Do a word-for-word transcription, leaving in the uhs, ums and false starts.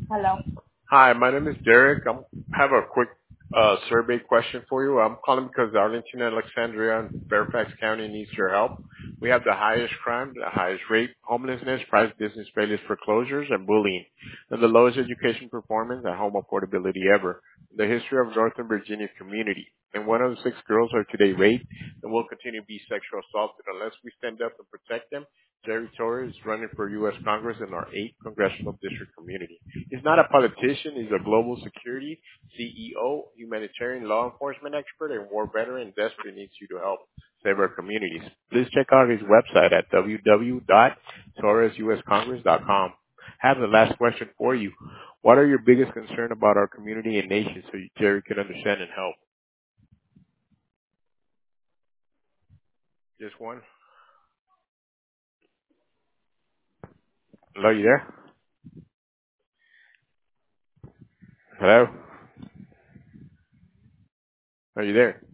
Hello. Hi, my name is Derek. I have a quick uh, survey question for you. I'm calling because Arlington, Alexandria, and Fairfax County needs your help. We have the highest crime, the highest rate, homelessness, private business failures, foreclosures, and bullying, and the lowest education performance and home affordability ever in the history of Northern Virginia community. And one of the six girls are today raped and will continue to be sexual assaulted unless we stand up and protect them. Jerry Torres is running for U S Congress in our eighth congressional district community. He's not a politician. He's a global security C E O, humanitarian law enforcement expert, and war veteran desperately needs you to help save our communities. Please check out his website at w w w dot torres u s congress dot com. I have the last question for you. What are your biggest concern about our community and nation so Jerry can understand and help? Just one. Hello, you there? Hello? Are you there?